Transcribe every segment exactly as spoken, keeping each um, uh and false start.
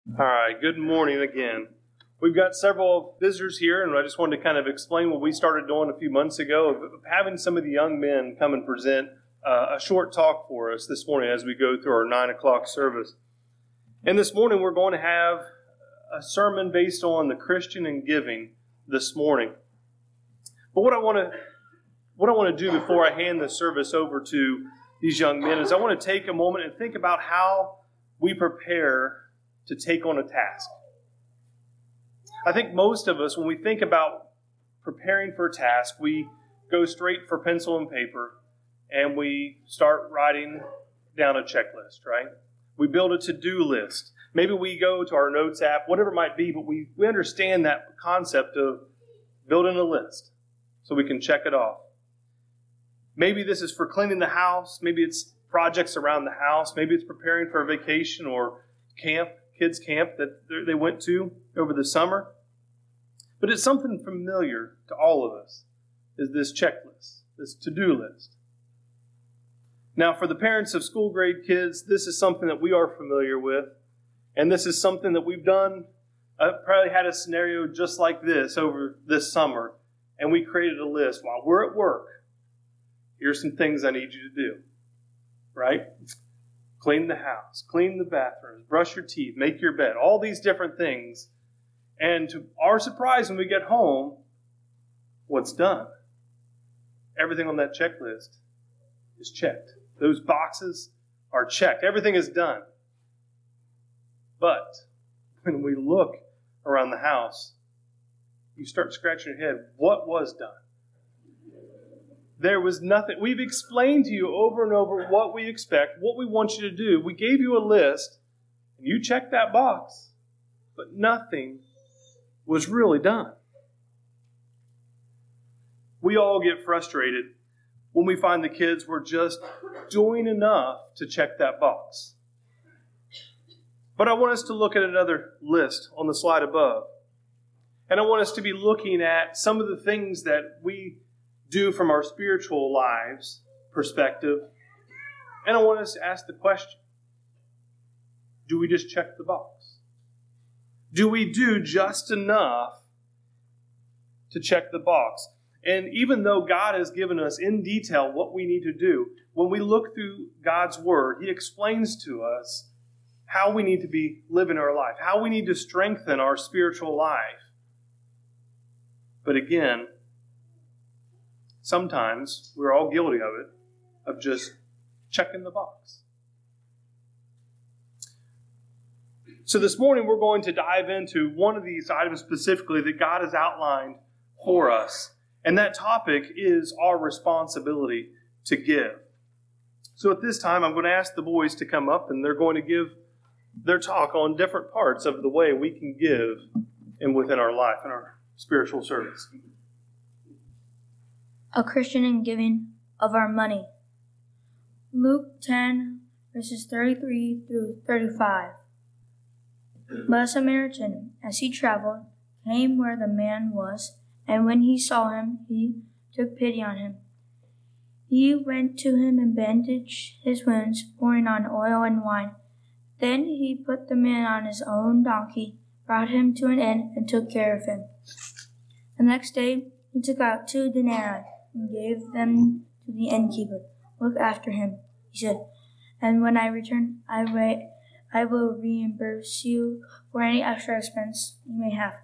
All right, good morning again. We've got several visitors here, and I just wanted to kind of explain what we started doing a few months ago of having some of the young men come and present uh, a short talk for us this morning as we go through our nine o'clock service. And this morning we're going to have a sermon based on the Christian and giving this morning. But what I want to what I want to do before I hand the service over to these young men is I want to take a moment and think about how we prepare to take on a task. I think most of us, when we think about preparing for a task, we go straight for pencil and paper and we start writing down a checklist, right? We build a to-do list. Maybe we go to our notes app, whatever it might be, but we, we understand that concept of building a list so we can check it off. Maybe this is for cleaning the house. Maybe it's projects around the house. Maybe it's preparing for a vacation or camp, kids' camp that they went to over the summer. But it's something familiar to all of us, is this checklist, this to-do list. Now, for the parents of school grade kids, this is something that we are familiar with. And this is something that we've done. I've probably had a scenario just like this over this summer. And we created a list. While we're at work, here's some things I need you to do. Right? Clean the house, clean the bathrooms, brush your teeth, make your bed, all these different things. And to our surprise, when we get home, what's done? Everything on that checklist is checked. Those boxes are checked. Everything is done. But when we look around the house, you start scratching your head. What was done? There was nothing. We've explained to you over and over what we expect, what we want you to do. We gave you a list, and you checked that box, but nothing was really done. We all get frustrated when we find the kids were just doing enough to check that box. But I want us to look at another list on the slide above. And I want us to be looking at some of the things that we do from our spiritual lives perspective. And I want us to ask the question, do we just check the box? Do we do just enough to check the box? And even though God has given us in detail what we need to do, when we look through God's Word, He explains to us how we need to be living our life, how we need to strengthen our spiritual life. But again, sometimes we're all guilty of it, of just checking the box. So this morning we're going to dive into one of these items specifically that God has outlined for us. And that topic is our responsibility to give. So at this time I'm going to ask the boys to come up and they're going to give their talk on different parts of the way we can give and within our life and our spiritual service. A Christian in giving of our money. Luke ten, verses thirty-three through thirty-five. But a Samaritan, as he traveled, came where the man was, and when he saw him, he took pity on him. He went to him and bandaged his wounds, pouring on oil and wine. Then he put the man on his own donkey, brought him to an inn, and took care of him. The next day he took out two denarii and gave them to the innkeeper. Look after him, he said, and when I return, I, re- I will reimburse you for any extra expense you may have.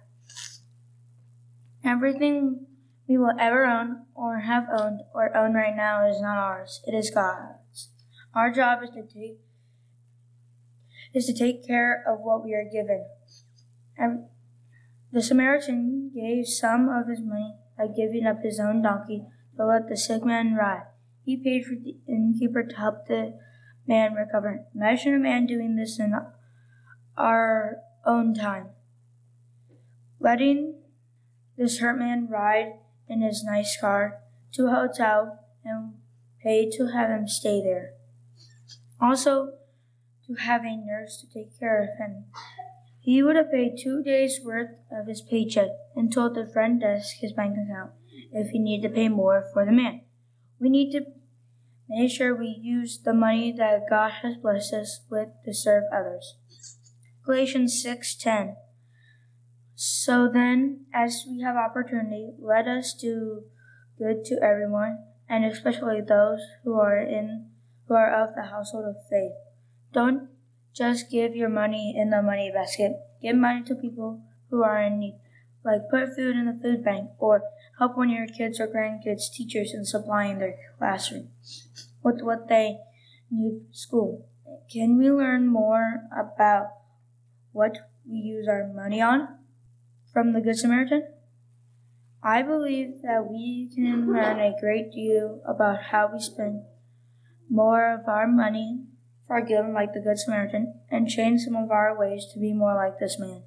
Everything we will ever own or have owned or own right now is not ours. It is God's. Our job is to take is to take care of what we are given. And the Samaritan gave some of his money by giving up his own donkey to let the sick man ride. He paid for the innkeeper to help the man recover. Imagine a man doing this in our own time. Letting this hurt man ride in his nice car to a hotel and pay to have him stay there. Also, to have a nurse to take care of him. He would have paid two days' worth of his paycheck and told the front desk his bank account if he needed to pay more for the man. We need to make sure we use the money that God has blessed us with to serve others. Galatians six ten. So then, as we have opportunity, let us do good to everyone, and especially those who are in who are of the household of faith. Don't just give your money in the money basket. Give money to people who are in need, like put food in the food bank, or help one of your kids or grandkids' teachers in supplying their classroom with what they need for school. Can we learn more about what we use our money on from the Good Samaritan? I believe that we can learn a great deal about how we spend more of our money for giving like the Good Samaritan and change some of our ways to be more like this man.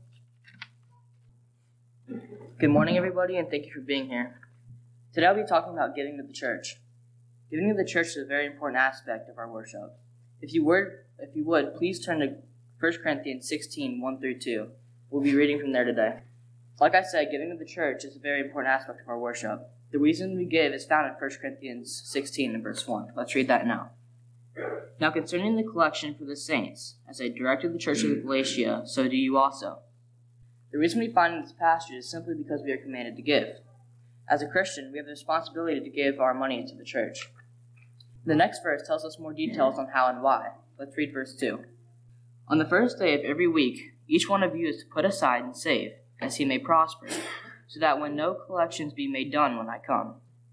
Good morning, everybody, and thank you for being here. Today I'll be talking about giving to the church. Giving to the church is a very important aspect of our worship. If you would, if you would, please turn to First Corinthians sixteen, one through two. We'll be reading from there today. Like I said, giving to the church is a very important aspect of our worship. The reason we give is found in First Corinthians sixteen and verse one. Let's read that now. Now concerning the collection for the saints, as I directed the church of Galatia, so do you also. The reason we find in this passage is simply because we are commanded to give. As a Christian, we have the responsibility to give our money to the church. The next verse tells us more details on how and why. Let's read verse two. On the first day of every week, each one of you is to put aside and save, as he may prosper, so that when no collections be made done when I come.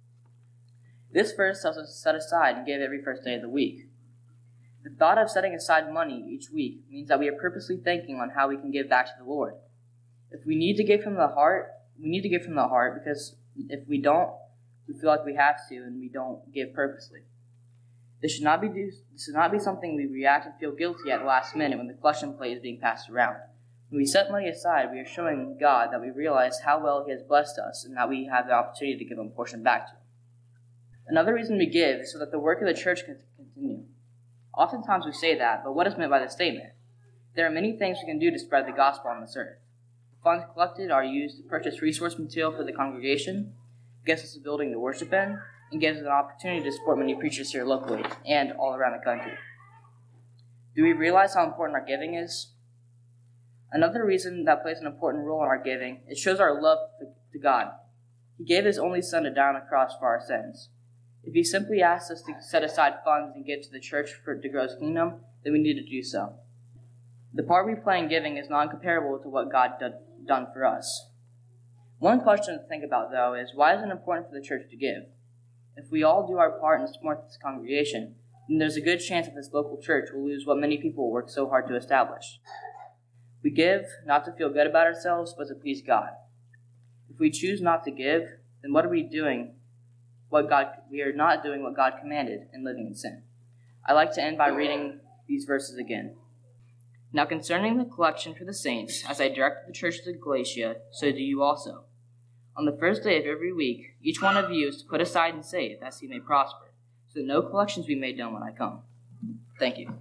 This verse tells us to set aside and give every first day of the week. The thought of setting aside money each week means that we are purposely thinking on how we can give back to the Lord. If we need to give from the heart, we need to give from the heart, because if we don't, we feel like we have to and we don't give purposely. This should not be do, this should not be something we react and feel guilty at the last minute when the collection plate is being passed around. When we set money aside, we are showing God that we realize how well He has blessed us and that we have the opportunity to give Him a portion back to Him. Another reason we give is so that the work of the church can continue. Oftentimes we say that, but what is meant by this statement? There are many things we can do to spread the gospel on this earth. The funds collected are used to purchase resource material for the congregation, gives us a building to worship in, and gives us an opportunity to support many preachers here locally and all around the country. Do we realize how important our giving is? Another reason that plays an important role in our giving, it shows our love to God. He gave His only Son to die on the cross for our sins. If He simply asks us to set aside funds and give to the church for to grow His kingdom, then we need to do so. The part we play in giving is non-comparable to what God did, done for us. One question to think about, though, is why is it important for the church to give? If we all do our part and support this congregation, then there's a good chance that this local church will lose what many people work so hard to establish. We give not to feel good about ourselves, but to please God. If we choose not to give, then what are we doing? What God we are not doing what God commanded and living in sin. I like to end by reading these verses again. Now concerning the collection for the saints, as I directed the church of Galatia, so do you also. On the first day of every week, each one of you is to put aside and save, as he may prosper, so that no collections be made done when I come. Thank you.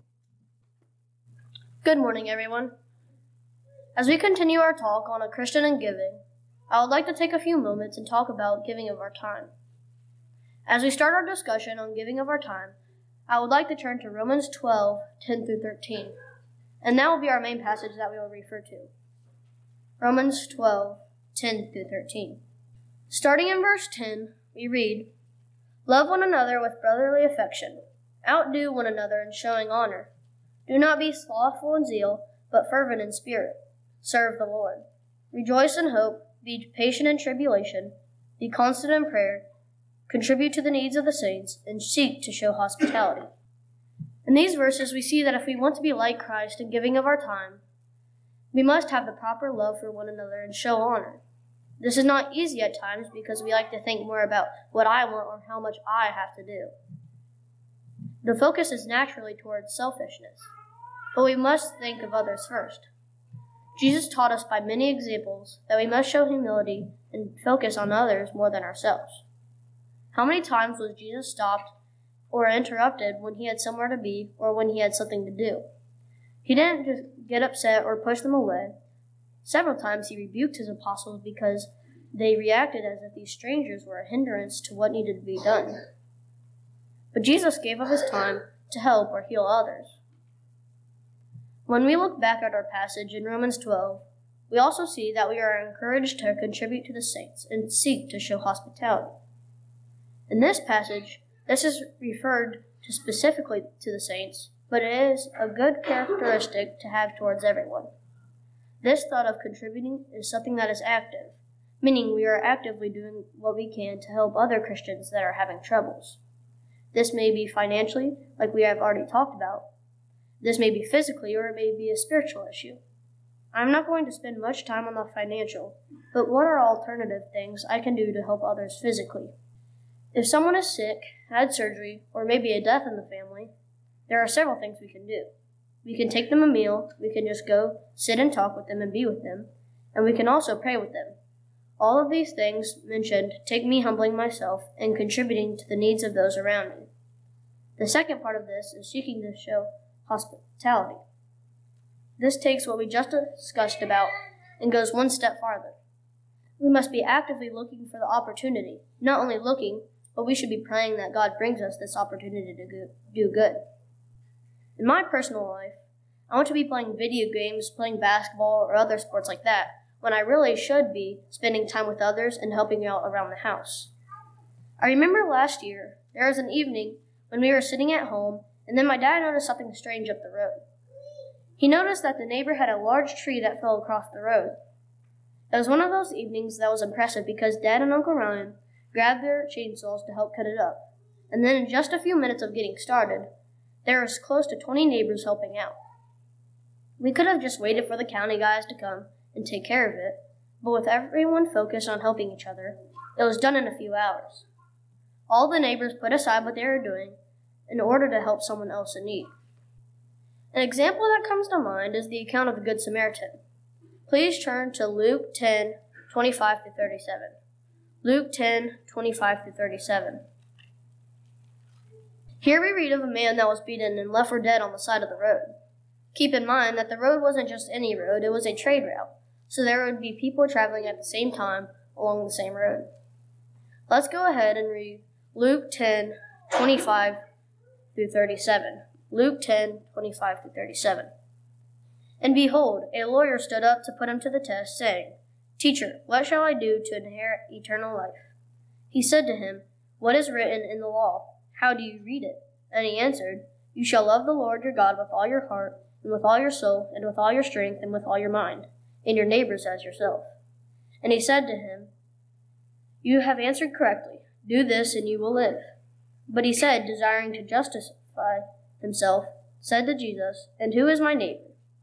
Good morning, everyone. As we continue our talk on a Christian and giving, I would like to take a few moments and talk about giving of our time. As we start our discussion on giving of our time, I would like to turn to Romans twelve, ten through thirteen, and that will be our main passage that we will refer to. Romans twelve, ten through thirteen. Starting in verse ten, we read, Love one another with brotherly affection. Outdo one another in showing honor. Do not be slothful in zeal, but fervent in spirit. Serve the Lord. Rejoice in hope. Be patient in tribulation. Be constant in prayer. Contribute to the needs of the saints, and seek to show hospitality. In these verses, we see that if we want to be like Christ in giving of our time, we must have the proper love for one another and show honor. This is not easy at times because we like to think more about what I want or how much I have to do. The focus is naturally towards selfishness, but we must think of others first. Jesus taught us by many examples that we must show humility and focus on others more than ourselves. How many times was Jesus stopped or interrupted when he had somewhere to be or when he had something to do? He didn't just get upset or push them away. Several times he rebuked his apostles because they reacted as if these strangers were a hindrance to what needed to be done. But Jesus gave up his time to help or heal others. When we look back at our passage in Romans twelve, we also see that we are encouraged to contribute to the saints and seek to show hospitality. In this passage, this is referred to specifically to the saints, but it is a good characteristic to have towards everyone. This thought of contributing is something that is active, meaning we are actively doing what we can to help other Christians that are having troubles. This may be financially, like we have already talked about. This may be physically, or it may be a spiritual issue. I'm not going to spend much time on the financial, but what are alternative things I can do to help others physically? If someone is sick, had surgery, or maybe a death in the family, there are several things we can do. We can take them a meal, we can just go, sit and talk with them and be with them, and we can also pray with them. All of these things mentioned take me humbling myself and contributing to the needs of those around me. The second part of this is seeking to show hospitality. This takes what we just discussed about and goes one step farther. We must be actively looking for the opportunity, not only looking, but we should be praying that God brings us this opportunity to do good. In my personal life, I want to be playing video games, playing basketball, or other sports like that, when I really should be spending time with others and helping out around the house. I remember last year, there was an evening when we were sitting at home, and then my dad noticed something strange up the road. He noticed that the neighbor had a large tree that fell across the road. It was one of those evenings that was impressive because Dad and Uncle Ryan grabbed their chainsaws to help cut it up. And then in just a few minutes of getting started, there was close to twenty neighbors helping out. We could have just waited for the county guys to come and take care of it, but with everyone focused on helping each other, it was done in a few hours. All the neighbors put aside what they were doing in order to help someone else in need. An example that comes to mind is the account of the Good Samaritan. Please turn to Luke ten, twenty-five to thirty-seven. Luke ten, twenty-five to thirty-seven. Here we read of a man that was beaten and left for dead on the side of the road. Keep in mind that the road wasn't just any road, it was a trade route, so there would be people traveling at the same time along the same road. Let's go ahead and read Luke ten, twenty-five through thirty-seven. Luke ten, twenty-five through thirty-seven. And behold, a lawyer stood up to put him to the test, saying, Teacher, what shall I do to inherit eternal life? He said to him, What is written in the law? How do you read it? And he answered, You shall love the Lord your God with all your heart, and with all your soul, and with all your strength, and with all your mind, and your neighbors as yourself. And he said to him, You have answered correctly. Do this, and you will live. But he said, desiring to justify himself, said to Jesus, And who is my neighbor?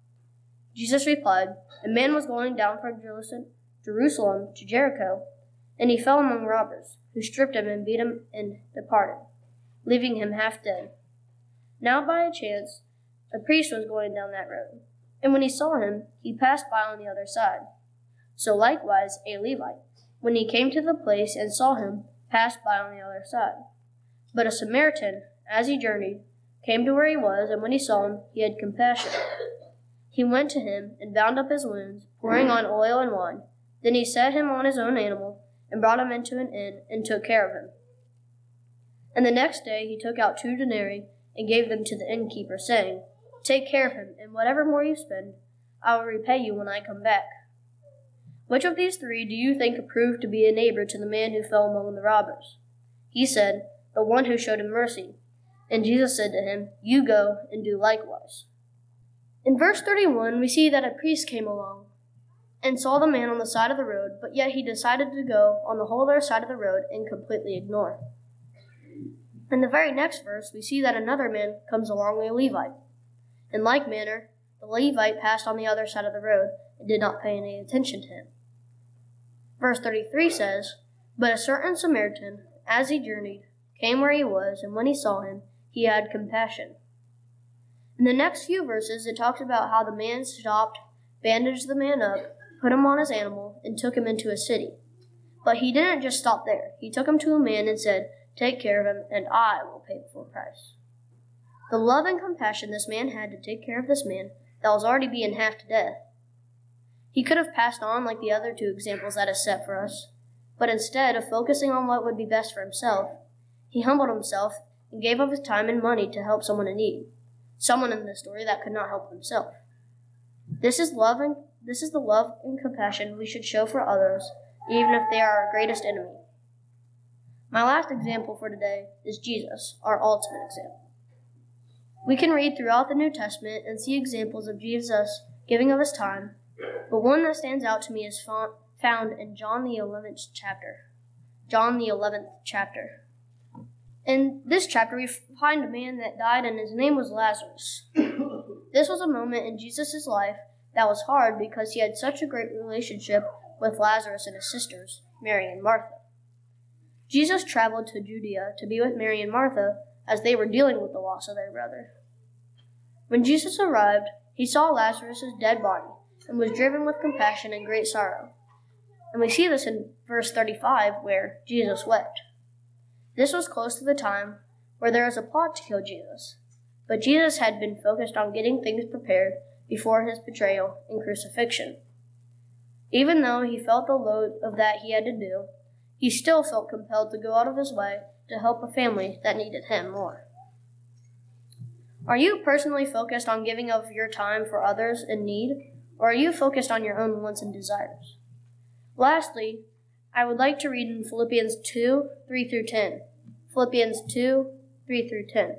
Jesus replied, A man was going down from Jerusalem to Jericho, and he fell among robbers, who stripped him and beat him and departed, leaving him half dead. Now by a chance, a priest was going down that road, and when he saw him, he passed by on the other side. So likewise a Levite, when he came to the place and saw him, passed by on the other side. But a Samaritan, as he journeyed, came to where he was, and when he saw him, he had compassion. He went to him and bound up his wounds, pouring on oil and wine. Then he set him on his own animal, and brought him into an inn, and took care of him. And the next day he took out two denarii, and gave them to the innkeeper, saying, Take care of him, and whatever more you spend, I will repay you when I come back. Which of these three do you think proved to be a neighbor to the man who fell among the robbers? He said, The one who showed him mercy. And Jesus said to him, You go and do likewise. In verse thirty-one, we see that a priest came along and saw the man on the side of the road, but yet he decided to go on the whole other side of the road and completely ignore. In the very next verse, we see that another man comes along, a Levite. In like manner, the Levite passed on the other side of the road and did not pay any attention to him. Verse thirty-three says, But a certain Samaritan, as he journeyed, came where he was, and when he saw him, he had compassion. In the next few verses, it talks about how the man stopped, bandaged the man up, put him on his animal, and took him into a city. But he didn't just stop there. He took him to a man and said, Take care of him, and I will pay the full price. The love and compassion this man had to take care of this man that was already being half to death. He could have passed on like the other two examples that is set for us, but instead of focusing on what would be best for himself, he humbled himself and gave of his time and money to help someone in need, someone in this story that could not help himself. This is love and this is the love and compassion we should show for others, even if they are our greatest enemy. My last example for today is Jesus, our ultimate example. We can read throughout the New Testament and see examples of Jesus giving of his time, but one that stands out to me is found in John the eleventh chapter. John the eleventh chapter. In this chapter, we find a man that died, and his name was Lazarus. This was a moment in Jesus' life that was hard because he had such a great relationship with Lazarus and his sisters, Mary and Martha. Jesus traveled to Judea to be with Mary and Martha as they were dealing with the loss of their brother. When Jesus arrived, he saw Lazarus' dead body and was driven with compassion and great sorrow. And we see this in verse thirty-five, where Jesus wept. This was close to the time where there was a plot to kill Jesus, but Jesus had been focused on getting things prepared before his betrayal and crucifixion. Even though he felt the load of that he had to do, he still felt compelled to go out of his way to help a family that needed him more. Are you personally focused on giving of your time for others in need, or are you focused on your own wants and desires? Lastly, I would like to read in Philippians two, three through ten. Philippians two, three through ten.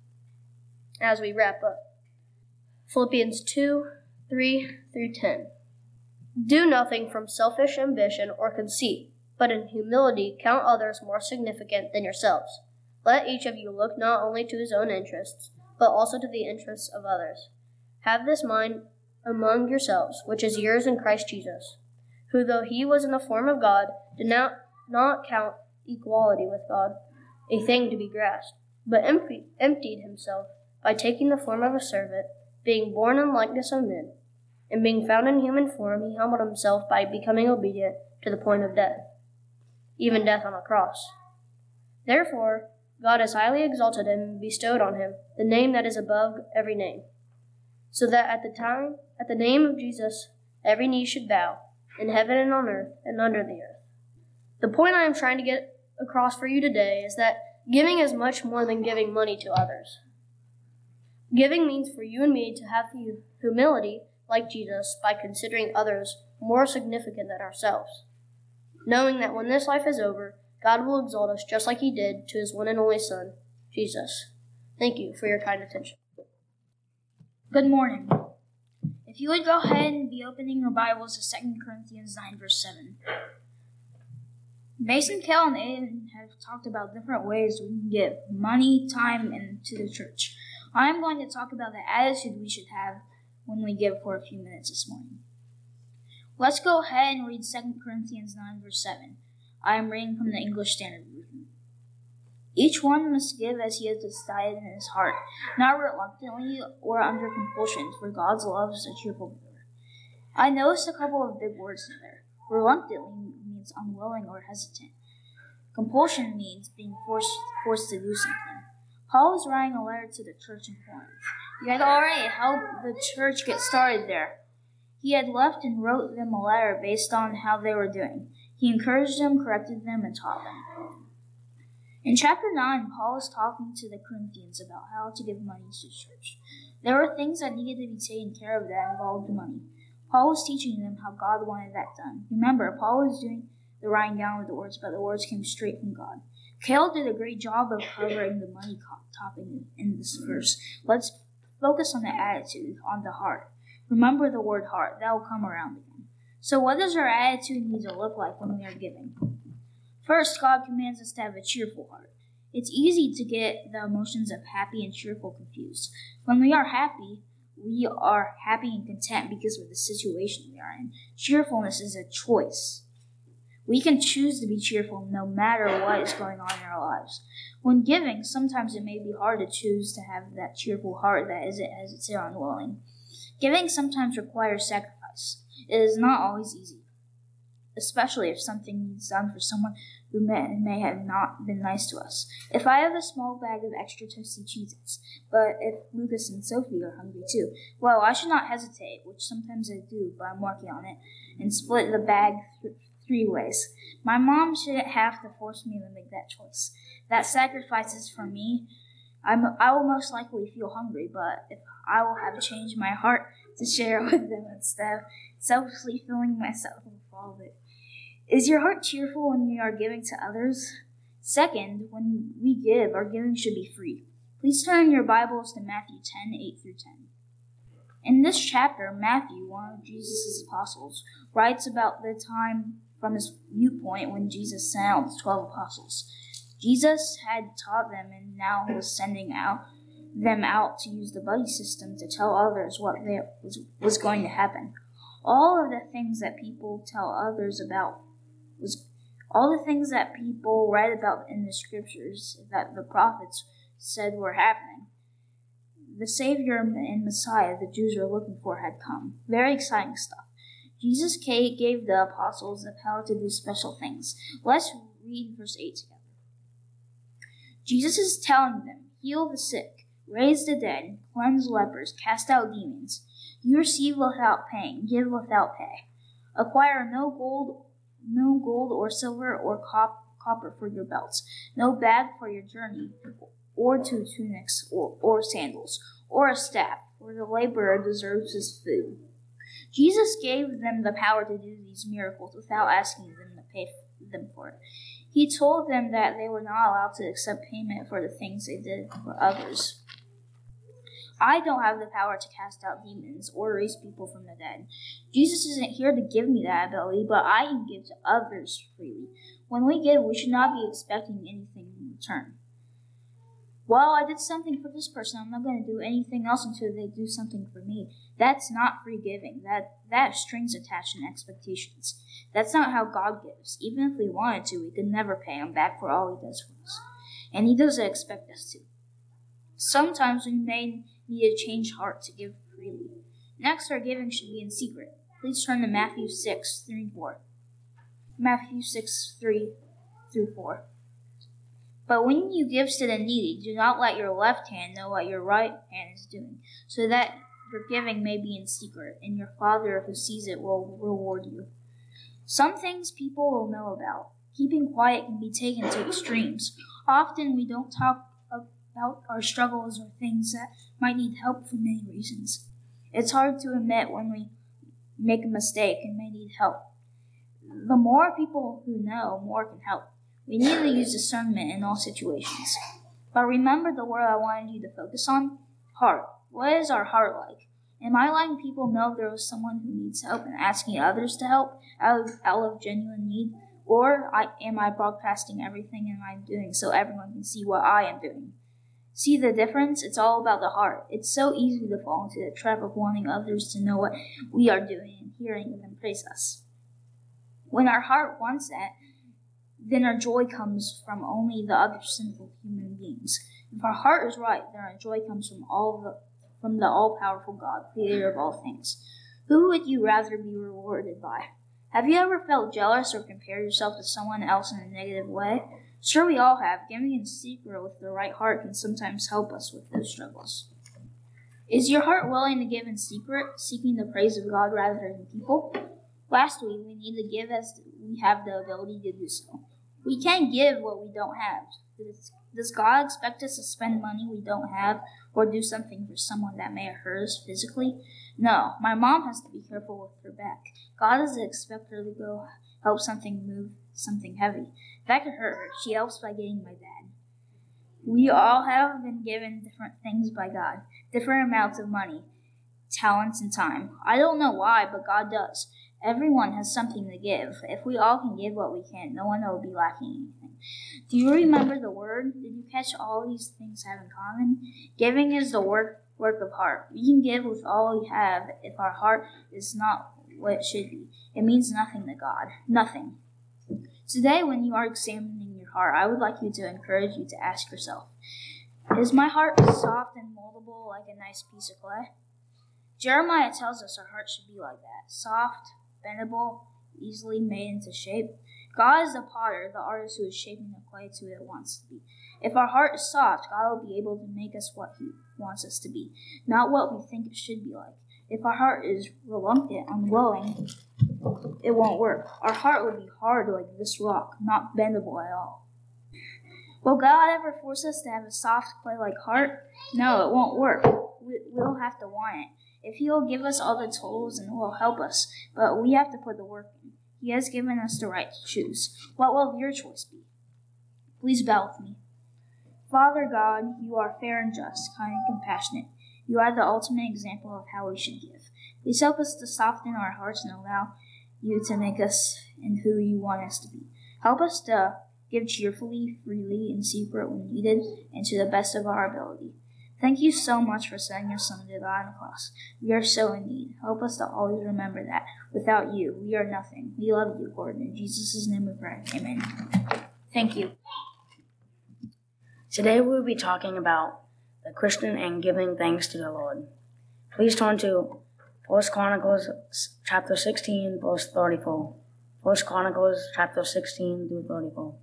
As we wrap up. Philippians two, three through ten. Do nothing from selfish ambition or conceit, but in humility count others more significant than yourselves. Let each of you look not only to his own interests, but also to the interests of others. Have this mind among yourselves, which is yours in Christ Jesus, who, though he was in the form of God, did not, not count equality with God a thing to be grasped, but empty, emptied himself by taking the form of a servant, being born in likeness of men. And being found in human form, he humbled himself by becoming obedient to the point of death, even death on a cross. Therefore, God has highly exalted him and bestowed on him the name that is above every name, so that at the time, at the name of Jesus, every knee should bow, in heaven and on earth and under the earth. The point I am trying to get across for you today is that giving is much more than giving money to others. Giving means for you and me to have the humility, like Jesus, by considering others more significant than ourselves, knowing that when this life is over, God will exalt us just like he did to his one and only Son, Jesus. Thank you for your kind attention. Good morning. If you would go ahead and be opening your Bibles to Second Corinthians nine, verse seven. Mason, Kel, and Aiden have talked about different ways we can give money, time, and to the church. I'm going to talk about the attitude we should have when we give for a few minutes this morning. Let's go ahead and read Second Corinthians nine, verse seven. I am reading from the English Standard Version. Each one must give as he has decided in his heart, not reluctantly or under compulsion, for God's love is a cheerful giver. I noticed a couple of big words in there. Reluctantly means unwilling or hesitant. Compulsion means being forced forced to do something. Paul was writing a letter to the church in Corinth. He had already helped the church get started there. He had left and wrote them a letter based on how they were doing. He encouraged them, corrected them, and taught them. In chapter nine, Paul is talking to the Corinthians about how to give money to the church. There were things that needed to be taken care of that involved money. Paul was teaching them how God wanted that done. Remember, Paul was doing the writing down of the words, but the words came straight from God. Cale did a great job of covering the money topic in this verse. Let's focus on the attitude, on the heart. Remember the word heart. That will come around again. So what does our attitude need to look like when we are giving? First, God commands us to have a cheerful heart. It's easy to get the emotions of happy and cheerful confused. When we are happy, we are happy and content because of the situation we are in. Cheerfulness is a choice. We can choose to be cheerful no matter what is going on in our lives. When giving, sometimes it may be hard to choose to have that cheerful heart that isn't hesitant or unwilling. Giving sometimes requires sacrifice. It is not always easy, especially if something is done for someone who may, may have not been nice to us. If I have a small bag of extra toasty Cheez-Its, but if Lucas and Sophie are hungry too, well, I should not hesitate, which sometimes I do, but I'm working on it, and split the bag th- three ways. My mom shouldn't have to force me to make that choice. That sacrifice is for me. I'm, I will most likely feel hungry, but if I will have changed my heart to share with them instead of selfishly filling myself with all of it. Is your heart cheerful when you are giving to others? Second, when we give, our giving should be free. Please turn your Bibles to Matthew ten, eight through ten. In this chapter, Matthew, one of Jesus' apostles, writes about the time from his viewpoint when Jesus sent out the twelve apostles. Jesus had taught them and now was sending out them out to use the buddy system to tell others what they, was, was going to happen. All of the things that people tell others about was all the things that people read about in the scriptures that the prophets said were happening. The Savior and Messiah the Jews were looking for had come. Very exciting stuff. Jesus gave the apostles the power to do special things. Let's read verse eight together. Jesus is telling them, heal the sick, raise the dead, cleanse lepers, cast out demons. You receive without paying, give without pay. Acquire no gold, no gold or silver or cop, copper for your belts, no bag for your journey, or two tunics, or, or sandals, or a staff, for the laborer deserves his food. Jesus gave them the power to do these miracles without asking them to pay them for it. He told them that they were not allowed to accept payment for the things they did for others. I don't have the power to cast out demons or raise people from the dead. Jesus isn't here to give me that ability, but I can give to others freely. When we give, we should not be expecting anything in return. Well, I did something for this person. I'm not going to do anything else until they do something for me. That's not free giving. That that strings attached and expectations. That's not how God gives. Even if we wanted to, we could never pay him back for all he does for us. And he doesn't expect us to. Sometimes we may need a changed heart to give freely. Next, our giving should be in secret. Please turn to Matthew six, three and four. Matthew six, three through four. But when you give to the needy, do not let your left hand know what your right hand is doing, so that your giving may be in secret, and your Father who sees it will reward you. Some things people will know about. Keeping quiet can be taken to extremes. Often we don't talk about our struggles or things that might need help for many reasons. It's hard to admit when we make a mistake and may need help. The more people who know, more can help. We need to use discernment in all situations. But remember the word I wanted you to focus on? Heart. What is our heart like? Am I letting people know there is someone who needs help and asking others to help out of, out of genuine need? Or I, am I broadcasting everything I'm doing so everyone can see what I am doing? See the difference? It's all about the heart. It's so easy to fall into the trap of wanting others to know what we are doing and hearing them praise us. When our heart wants that, then our joy comes from only the other sinful human beings. If our heart is right, then our joy comes from all the from the all-powerful God, creator of all things. Who would you rather be rewarded by? Have you ever felt jealous or compared yourself to someone else in a negative way? Sure, we all have. Giving in secret with the right heart can sometimes help us with those struggles. Is your heart willing to give in secret, seeking the praise of God rather than people? Last week, we need to give as we have the ability to do so. We can't give what we don't have. Does, does God expect us to spend money we don't have or do something for someone that may hurt us physically? No, my mom has to be careful with her back. God doesn't expect her to go help something move something heavy. That could hurt her. She helps by getting my dad. We all have been given different things by God, different amounts of money, talents, and time. I don't know why, but God does. Everyone has something to give. If we all can give what we can, no one will be lacking anything. Do you remember the word? Did you catch all these things have in common? Giving is the work, work of heart. We can give with all we have if our heart is not what it should be. It means nothing to God. Nothing. Today, when you are examining your heart, I would like you to encourage you to ask yourself, is my heart soft and moldable like a nice piece of clay? Jeremiah tells us our heart should be like that, soft, bendable, easily made into shape. God is the potter, the artist who is shaping the clay to what it wants to be. If our heart is soft, God will be able to make us what he wants us to be, not what we think it should be like. If our heart is reluctant, unwilling, it won't work. Our heart will be hard like this rock, not bendable at all. Will God ever force us to have a soft clay-like heart? No, it won't work. We, we'll have to want it. If He will give us all the tools and will help us, but we have to put the work in. He has given us the right to choose. What will your choice be? Please bow with me. Father God, you are fair and just, kind and compassionate. You are the ultimate example of how we should give. Please help us to soften our hearts and allow you to make us in who you want us to be. Help us to give cheerfully, freely, in secret when needed, and to the best of our ability. Thank you so much for sending your Son to die on the cross. We are so in need. Help us to always remember that. Without you, we are nothing. We love you, Lord. In Jesus' name we pray. Amen. Thank you. Today we will be talking about the Christian and giving thanks to the Lord. Please turn to First Chronicles chapter sixteen, verse thirty-four. First Chronicles chapter sixteen through thirty-four.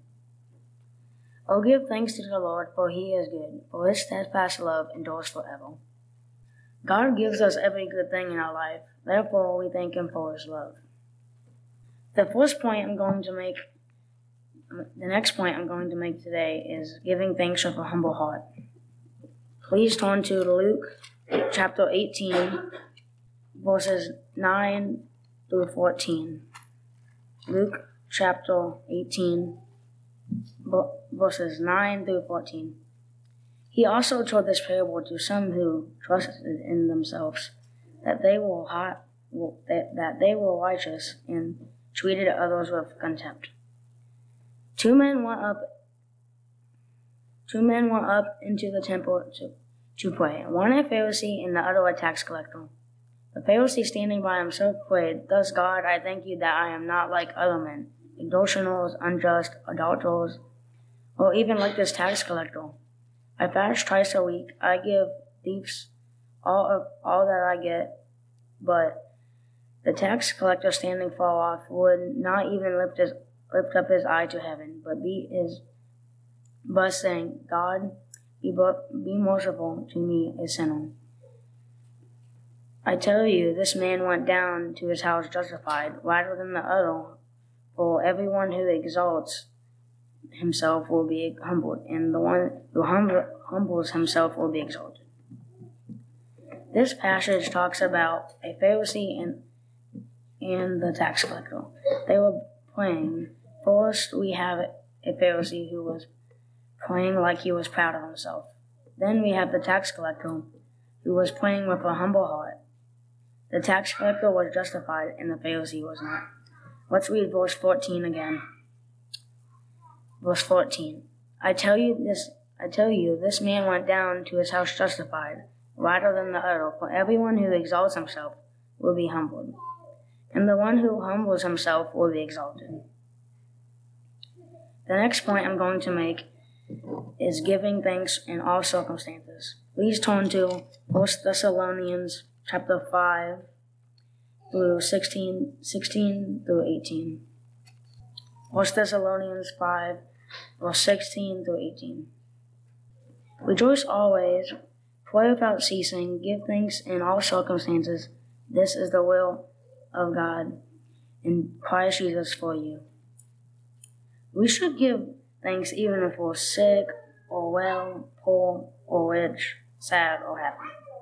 Oh, give thanks to the Lord, for He is good, for His steadfast love endures forever. God gives us every good thing in our life, therefore we thank Him for His love. The first point I'm going to make The next point I'm going to make today is giving thanks with a humble heart. Please turn to Luke chapter eighteen, verses nine through fourteen. Luke chapter eighteen, verses nine through fourteen. He also told this parable to some who trusted in themselves that they were hot, that, that they were righteous and treated others with contempt. Two men went up. Two men went up into the temple to, to pray. One a Pharisee and the other a tax collector. The Pharisee, standing by himself, prayed, "Thus, God, I thank you that I am not like other men, extortioners, unjust, adulterers, or even like this tax collector. I fast twice a week. I give thieves all of all that I get." But the tax collector, standing far off, would not even lift his lift up his eye to heaven, but be his, but saying, "God, be, be merciful to me, a sinner." I tell you, this man went down to his house justified rather than the other. For everyone who exalts himself will be humbled, and the one who hum- humbles himself will be exalted. This passage talks about a Pharisee and and the tax collector. They were praying. First, we have a Pharisee who was praying like he was proud of himself. Then we have the tax collector who was praying with a humble heart. The tax collector was justified and the Pharisee was not. Let's read verse fourteen again. Verse fourteen. I tell you this I tell you, this man went down to his house justified, rather than the other, for everyone who exalts himself will be humbled, and the one who humbles himself will be exalted. The next point I'm going to make is giving thanks in all circumstances. Please turn to First Thessalonians chapter five through sixteen, sixteen through eighteen. First Thessalonians five, verse sixteen through eighteen. Rejoice always, pray without ceasing, give thanks in all circumstances. This is the will of God in Christ Jesus for you. We should give thanks even if we're sick or well, poor or rich, sad or happy.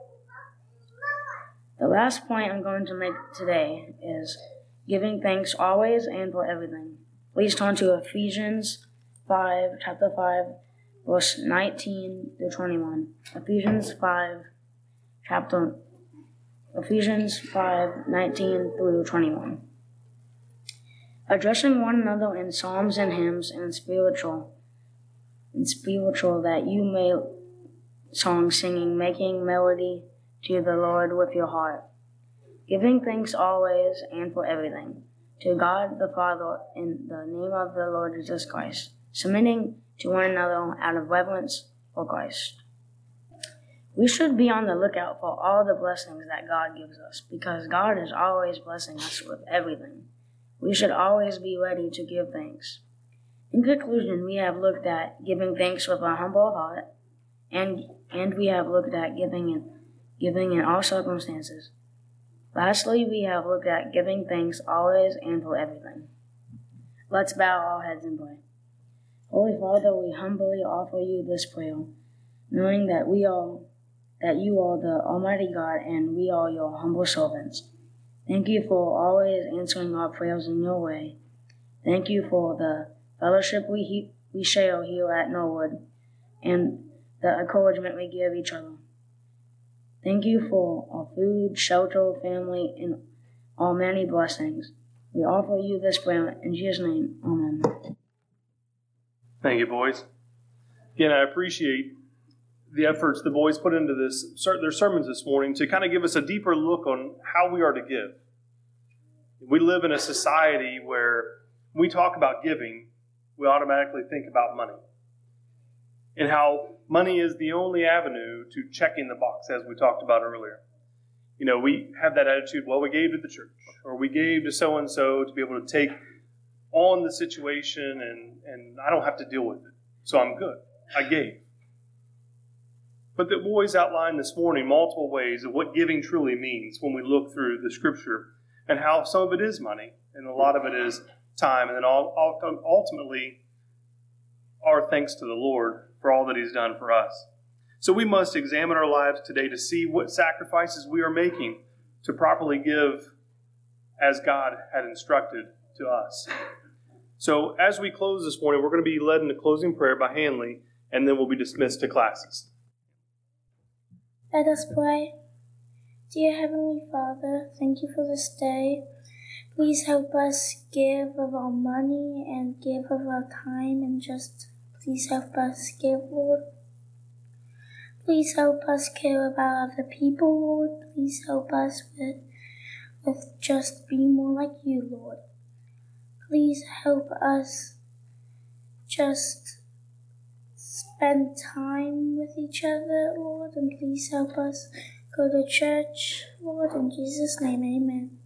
The last point I'm going to make today is giving thanks always and for everything. Please turn to Ephesians five, chapter five, verse nineteen to twenty-one. Ephesians five, chapter Ephesians five, nineteen through twenty-one. Addressing one another in psalms and hymns and spiritual, and spiritual that you may song singing, making melody to the Lord with your heart, giving thanks always and for everything to God the Father in the name of the Lord Jesus Christ, submitting to one another out of reverence for Christ. We should be on the lookout for all the blessings that God gives us, because God is always blessing us with everything. We should always be ready to give thanks. In conclusion, we have looked at giving thanks with a humble heart, and and we have looked at giving in, giving in all circumstances. Lastly, we have looked at giving thanks always and for everything. Let's bow our heads and pray. Holy Father, we humbly offer you this prayer, knowing that we are that you are the Almighty God and we are your humble servants. Thank you for always answering our prayers in your way. Thank you for the fellowship we he- we share here at Norwood and the encouragement we give each other. Thank you for our food, shelter, family, and our many blessings. We offer you this prayer in Jesus' name. Amen. Thank you, boys. Again, I appreciate the efforts the boys put into this their sermons this morning to kind of give us a deeper look on how we are to give. We live in a society where when we talk about giving, we automatically think about money. And how money is the only avenue to checking the box, as we talked about earlier. You know, we have that attitude, well, we gave to the church, or we gave to so-and-so to be able to take on the situation, and, and I don't have to deal with it. So I'm good. I gave. But the boys outlined this morning multiple ways of what giving truly means when we look through the Scripture, and how some of it is money, and a lot of it is time, and then all, all, ultimately our thanks to the Lord for all that He's done for us. So we must examine our lives today to see what sacrifices we are making to properly give as God had instructed to us. So as we close this morning, we're going to be led in a closing prayer by Hanley, and then we'll be dismissed to classes. Let us pray. Dear Heavenly Father, thank you for this day. Please help us give of our money and give of our time, and just please help us give, Lord. Please help us care about other people, Lord. Please help us with, with just being more like you, Lord. Please help us just spend time with each other, Lord, and please help us go to church, Lord. In Jesus' name, amen.